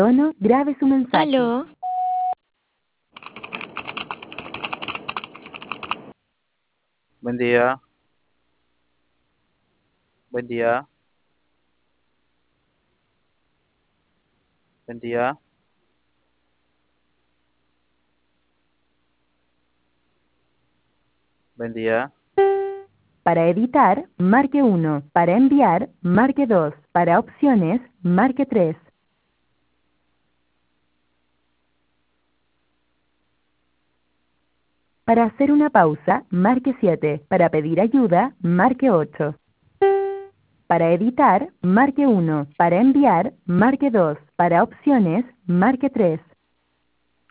tono, grabe su mensaje. Aló, Buen día. Buen día. Buen día. Buen día. Para editar, marque 1. Para enviar, marque 2. Para opciones, marque 3. Para hacer una pausa, marque 7. Para pedir ayuda, marque 8. Para editar, marque 1. Para enviar, marque 2. Para opciones, marque 3.